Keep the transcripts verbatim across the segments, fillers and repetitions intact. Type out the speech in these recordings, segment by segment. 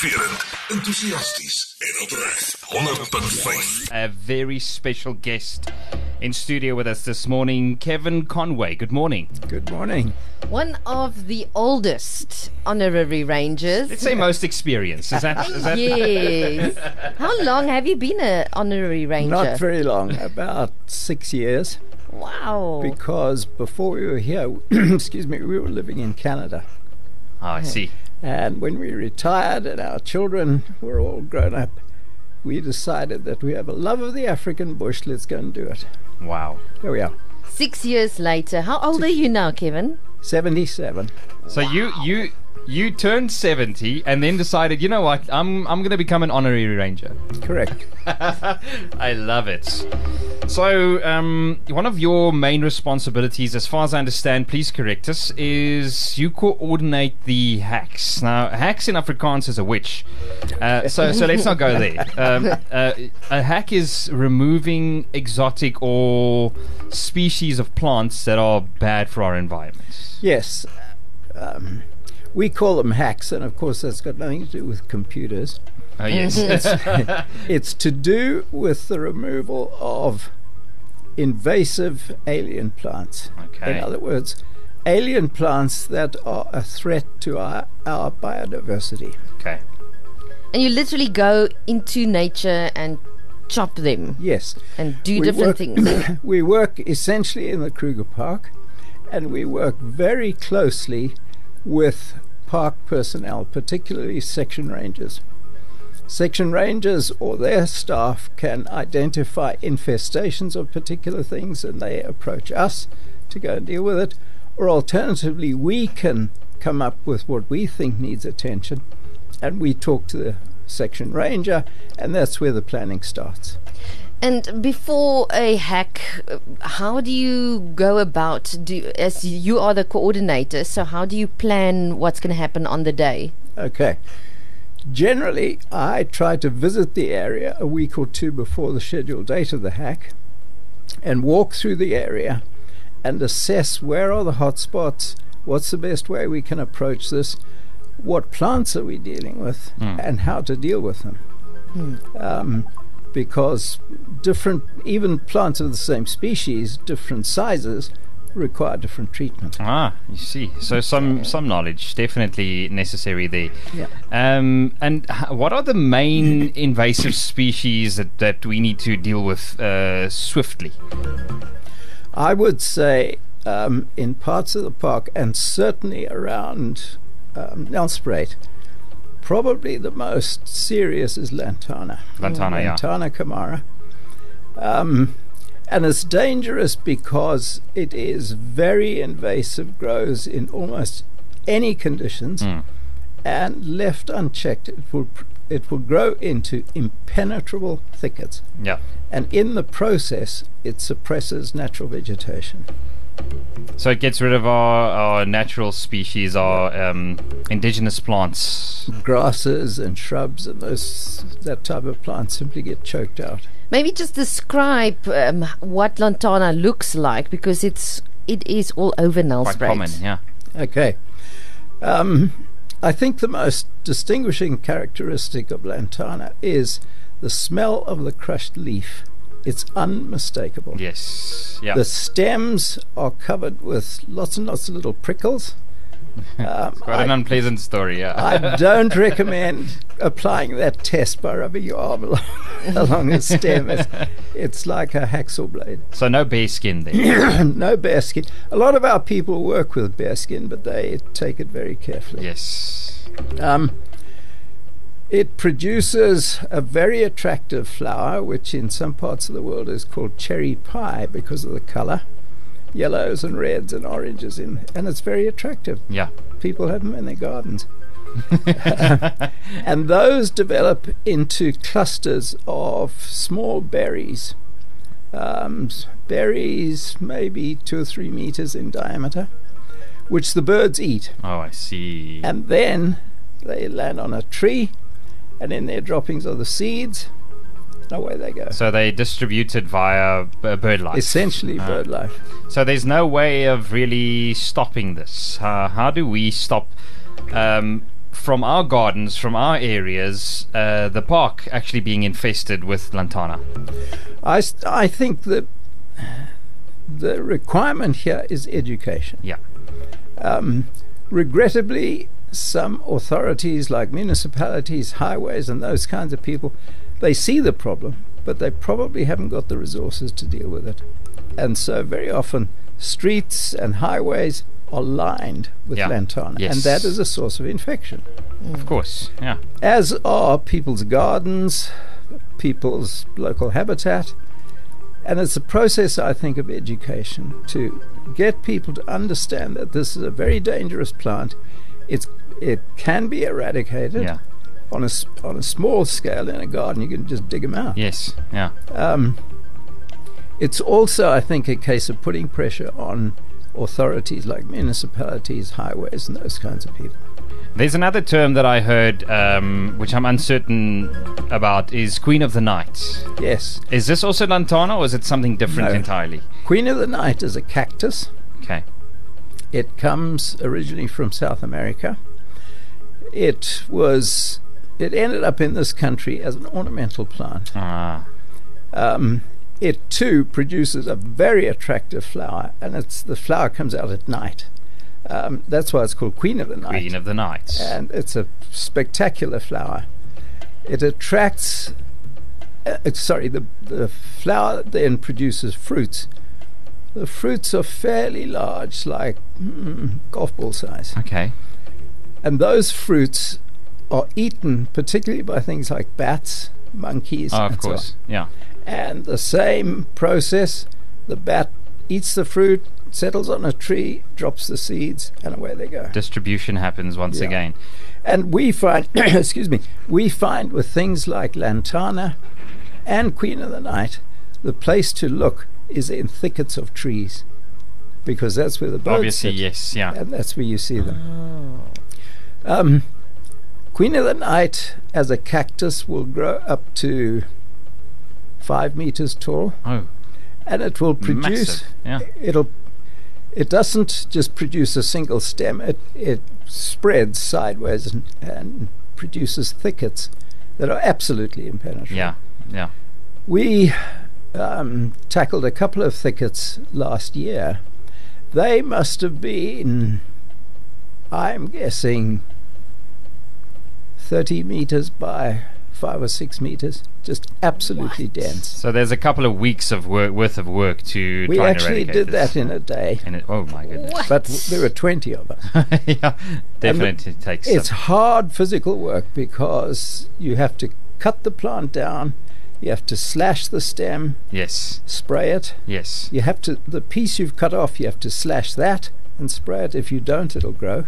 Motiverend, entoesiasties en opreg. honderd punt vyf. A very special guest in studio with us this morning, Kevin Conway. Good morning. Good morning. One of the oldest honorary rangers. Let's say most experienced. Is that? Is that Yes. How long have you been an honorary ranger? Not very long, about six years. Wow. Because before we were here, excuse me, we were living in Canada. Oh, I see. And when we retired and our children were all grown up, we decided that we have a love of the African bush. Let's go and do it. Wow. Here we are. Six years later. How old are you now, Kevin? seventy-seven. So you you you turned seventy and then decided, you know what, I'm I'm going to become an honorary ranger. Correct. I love it. So, um, one of your main responsibilities, as far as I understand, please correct us, is you coordinate the hacks. Now, hacks in Afrikaans is a witch. Uh, so, so let's not go there. Um, uh, a hack is removing exotic or species of plants that are bad for our environment. Yes. Um, we call them hacks, and of course that's got nothing to do with computers. Oh, yes. It's, it's to do with the removal of invasive alien plants. Okay. In other words, alien plants that are a threat to our, our biodiversity. Okay. And you literally go into nature and chop them Yes. and do We different work- things. We work essentially in the Kruger Park, and we work very closely with park personnel, particularly section rangers. Section rangers or their staff can identify infestations of particular things, and they approach us to go and deal with it. Or alternatively, we can come up with what we think needs attention, and we talk to the section ranger, and that's where the planning starts. And before a hack, uh, how do you go about, do, as you are the coordinator, so how do you plan what's going to happen on the day? Okay. Generally, I try to visit the area a week or two before the scheduled date of the hack and walk through the area and assess where are the hotspots, what's the best way we can approach this, what plants are we dealing with, Mm. and how to deal with them. Um, because different, even plants of the same species, different sizes, require different treatment. Ah, you see. So some some knowledge definitely necessary there. Yeah. Um, and h- what are the main invasive species that, that we need to deal with uh, swiftly? I would say um, in parts of the park, and certainly around um, Nelspruit, probably the most serious is Lantana. Lantana, yeah. Lantana camara. Um, and it's dangerous because it is very invasive, grows in almost any conditions, Mm. and left unchecked, it will pr- it will grow into impenetrable thickets. Yeah. And in the process, it suppresses natural vegetation. So it gets rid of our, our natural species, our um, indigenous plants. Grasses and shrubs and those that type of plant simply get choked out. Maybe just describe um, what lantana looks like, because it's it is all over Quite Nelspruit. common, yeah. Okay. Um, I think the most distinguishing characteristic of lantana is the smell of the crushed leaf. It's unmistakable. Yes. Yeah. The stems are covered with lots and lots of little prickles. Um, Quite I, an unpleasant story, yeah. I don't recommend applying that test by rubbing your arm along, along the stem. It's, it's like a hacksaw blade. So no bare skin there. No bear skin. A lot of our people work with bear skin, but they take it very carefully. Yes. Um, it produces a very attractive flower, which in some parts of the world is called cherry pie because of the color. Yellows and reds and oranges in, and it's very attractive. Yeah. People have them in their gardens. And those develop into clusters of small berries. Um, s- berries maybe two or three meters in diameter, which the birds eat. Oh, I see. And then they land on a tree, and in their droppings are the seeds. Away they go. So they distributed via uh, bird life. Essentially Ah. bird life. So there's no way of really stopping this. Uh, how do we stop um, from our gardens, from our areas, uh, the park actually being infested with lantana? I, st- I think that the requirement here is education. Yeah. Um, regrettably, some authorities like municipalities, highways, and those kinds of people, they see the problem, but they probably haven't got the resources to deal with it. And so very often streets and highways are lined with Yeah. lantana, Yes. and that is a source of infection. Of course, yeah. As are people's gardens, people's local habitat. And it's a process, I think, of education to get people to understand that this is a very dangerous plant. It's it can be eradicated Yeah. on a s- on a small scale in a garden. You can just dig them out. Yes, yeah. Um, it's also, I think, a case of putting pressure on authorities like municipalities, highways, and those kinds of people. There's another term that I heard, um, which I'm uncertain about, is Queen of the Night. Yes, Is this also lantana, or is it something different No. entirely? Queen of the Night is a cactus. Okay. It comes originally from South America. It was, it ended up in this country as an ornamental plant. Ah, Um, it too produces a very attractive flower, and it's the flower comes out at night. Um, that's why it's called Queen of the Night. Queen of the Night. And it's a spectacular flower. It attracts. Uh, uh, sorry, the the flower then produces fruits. The fruits are fairly large, like mm, golf ball size. Okay. And those fruits are eaten particularly by things like bats, monkeys, Oh, of and so on. course. Yeah. And the same process, the bat eats the fruit, settles on a tree, drops the seeds, and away they go. Distribution happens once Yeah. again. And we find, excuse me, we find with things like lantana and Queen of the Night, the place to look is in thickets of trees, because that's where the birds Obviously, sit, yes. Yeah. and that's where you see them. Oh. Um, Queen of the Night, as a cactus, will grow up to five meters tall, Oh, and it will produce. massive. Yeah. It'll. It doesn't just produce a single stem. It it spreads sideways and, and produces thickets that are absolutely impenetrable. Yeah. Yeah. We um, tackled a couple of thickets last year. They must have been, I'm guessing, thirty meters by five or six meters. Just absolutely What? dense. So there's a couple of weeks of work worth of work to We try and actually eradicate did this. that in a day, And it, oh my goodness. What? but w- there were twenty of us. Yeah. Definitely takes. It's some- hard physical work because you have to cut the plant down, you have to slash the stem, Yes. spray it. Yes. You have to, the piece you've cut off, you have to slash that and spray it. If you don't, it'll grow.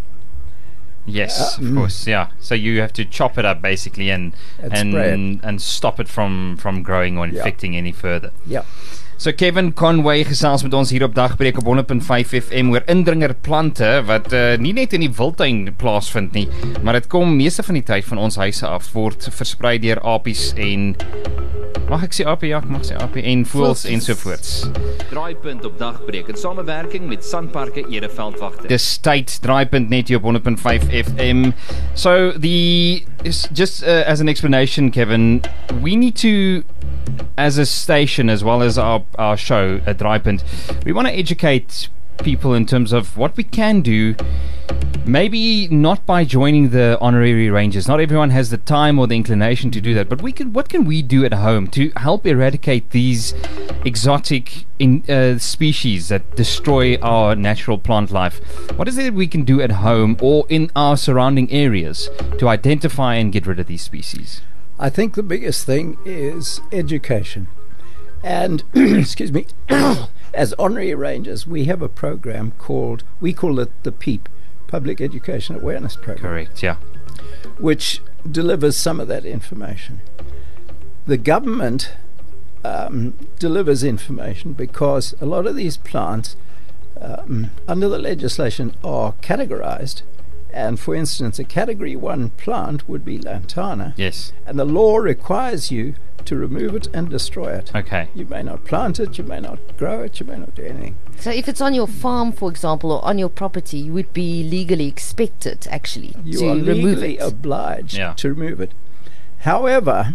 Yes, Uh, of mm. course, yeah. So you have to chop it up basically and And and spray and, stop it from from growing or Yeah. infecting any further. Yeah. So Kevin Conway gesels met ons hier op Dagbreek op honderd punt vyf F M oor indringerplante wat uh, nie net in die wildtuin plaasvind nie, maar dit kom meeste van die tyd van ons huise af, word versprei deur apies en mag ek sê apie, ja, ek mag sê apie en voëls ensovoorts. Draaipunt op Dagbreek in samewerking met Sanparke Ereveldwagte. Dis tyd draaipunt net hier op honderd punt vyf F M. So the is just uh, as an explanation, Kevin, we need to, as a station as well as our our show at Draaipunt, we want to educate people in terms of what we can do. Maybe not by joining the honorary rangers. Not everyone has the time or the inclination to do that. But we can. What can we do at home to help eradicate these exotic in, uh, species that destroy our natural plant life? What is it we can do at home or in our surrounding areas to identify and get rid of these species? I think the biggest thing is education. And, excuse me, as honorary rangers, we have a program called, we call it the PEAP, Public Education Awareness Program, Correct. Yeah. which delivers some of that information. The government um, delivers information because a lot of these plants, um, under the legislation, are categorized. And for instance, a category one plant would be lantana. Yes. And the law requires you to remove it and destroy it. Okay. You may not plant it, you may not grow it, you may not do anything. So if it's on your farm, for example, or on your property, you would be legally expected, actually, You to are remove legally it. obliged Yeah. to remove it. However,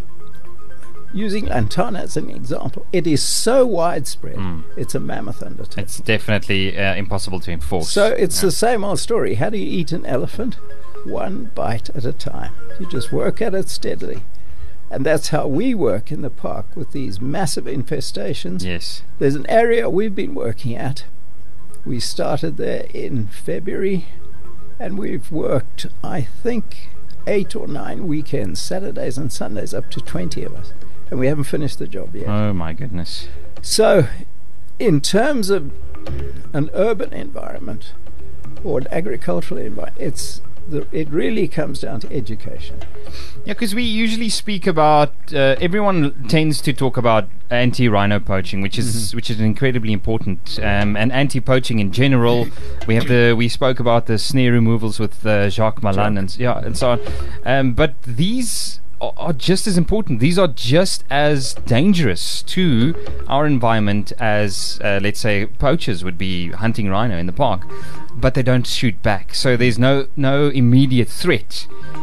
using lantana as an example, it is so widespread, Mm. it's a mammoth undertaking. It's definitely uh, impossible to enforce. So it's Yeah. the same old story. How do you eat an elephant? One bite at a time. You just work at it steadily. And that's how we work in the park with these massive infestations. Yes. There's an area we've been working at. We started there in February, and we've worked, I think, eight or nine weekends, Saturdays and Sundays, up to twenty of us. And we haven't finished the job yet. Oh my goodness. So, in terms of an urban environment or an agricultural environment, it's the, it really comes down to education. Yeah, because we usually speak about. Uh, everyone tends to talk about anti-rhino poaching, which is which is incredibly important, um, and anti-poaching in general. We have the we spoke about the snare removals with uh, Jacques Malan and s- yeah and so on, um, but these are, are just as important. These are just as dangerous to our environment as, uh, let's say, poachers would be hunting rhino in the park, but they don't shoot back, so there's no no immediate threat.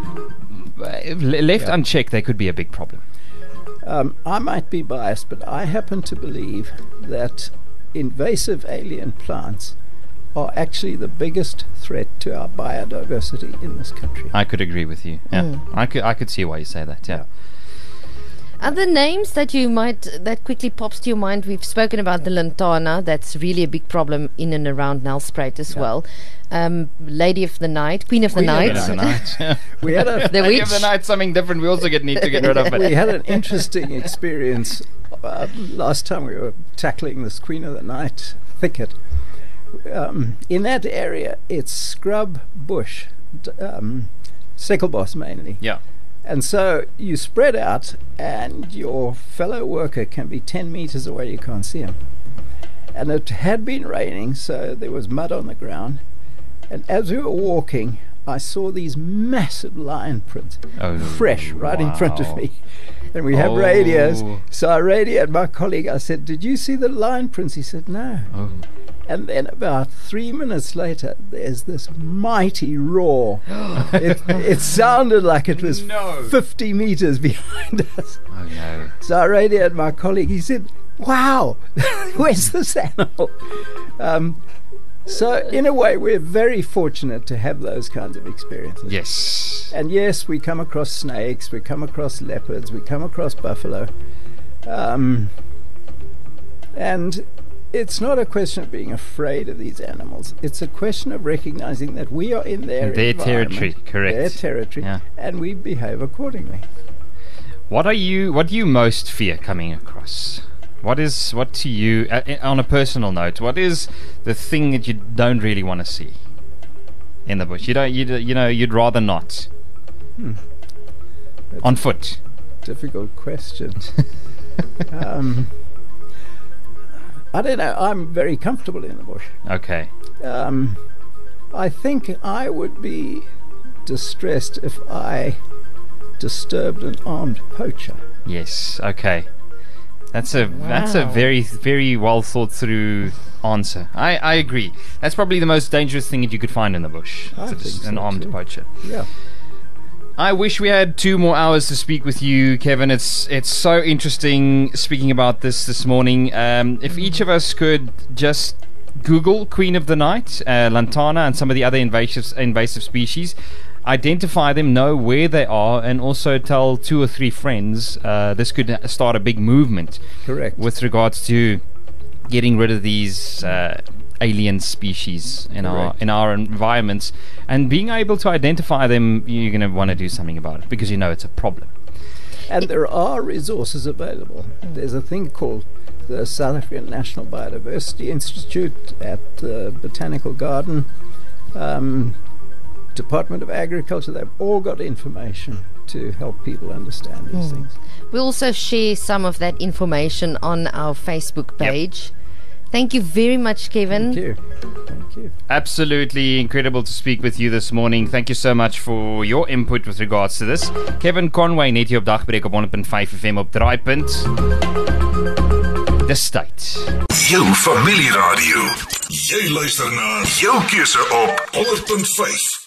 If le- left Yeah. unchecked, they could be a big problem. Um, I might be biased, but I happen to believe that invasive alien plants are actually the biggest threat to our biodiversity in this country. I could agree with you. Yeah, Mm. I could. I could see why you say that. Yeah. Other names that you might that quickly pops to your mind. We've spoken about the lantana. That's really a big problem in and around Nelspruit as Yeah. well. Um, Lady of the Night, Queen of the Queen of Night, the End of the night. We had a the Lady witch. of the night, something different. We also get need to get rid of we it. had an interesting experience uh, last time we were tackling this Queen of the Night thicket. Um, in that area, it's scrub bush, d- um, sickle boss mainly. Yeah. And so you spread out, and your fellow worker can be ten meters away, you can't see him. And it had been raining, so there was mud on the ground. And as we were walking, I saw these massive lion prints, Oh, fresh, right in front of wow. me. And we have Oh. radios. So I radioed my colleague. I said, "Did you see the lion prints?" He said, "No." Oh. And then about three minutes later, there's this mighty roar. it, it sounded like it was No. fifty meters behind us. Oh no. So I radioed my colleague. He said, "Wow, where's this animal?" Um, so in a way, we're very fortunate to have those kinds of experiences. Yes. And yes, we come across snakes, we come across leopards, we come across buffalo. Um, and it's not a question of being afraid of these animals. It's a question of recognizing that we are in their Their environment, territory, correct. Their territory, Yeah. and we behave accordingly. What are you? What do you most fear coming across? What is what to you? Uh, uh, on a personal note, what is the thing that you don't really want to see in the bush? You don't. You d- you know. You'd rather not. Hmm. That's On foot. Difficult question. um, I don't know. I'm very comfortable in the bush. Okay. Um, I think I would be distressed if I disturbed an armed poacher. Yes. Okay. That's a that's a Wow. very very well thought through answer. I, I agree. That's probably the most dangerous thing that you could find in the bush. I It's think an so armed too. poacher. Yeah. I wish we had two more hours to speak with you, Kevin. It's it's so interesting speaking about this this morning. Um, if each of us could just Google Queen of the Night, uh, lantana, and some of the other invasive invasive species, identify them, know where they are, and also tell two or three friends, uh, this could start a big movement Correct. with regards to getting rid of these uh, alien species in our Correct. in our environments, and being able to identify them. You're going to want to do something about it because you know it's a problem. And there are resources available. There's a thing called the South African National Biodiversity Institute at the Botanical Garden, um, Department of Agriculture. They've all got information to help people understand these Mm. things. We also share some of that information on our Facebook Yep. page. Thank you very much, Kevin. Thank you. Thank you. Absolutely incredible to speak with you this morning. Thank you so much for your input with regards to this. Kevin Conway, net hier op Dagbreek op honderd punt vyf F M op Draaipunt. Dis tyd. Jou familieradio. Jy luister na jou keuse op honderd punt vyf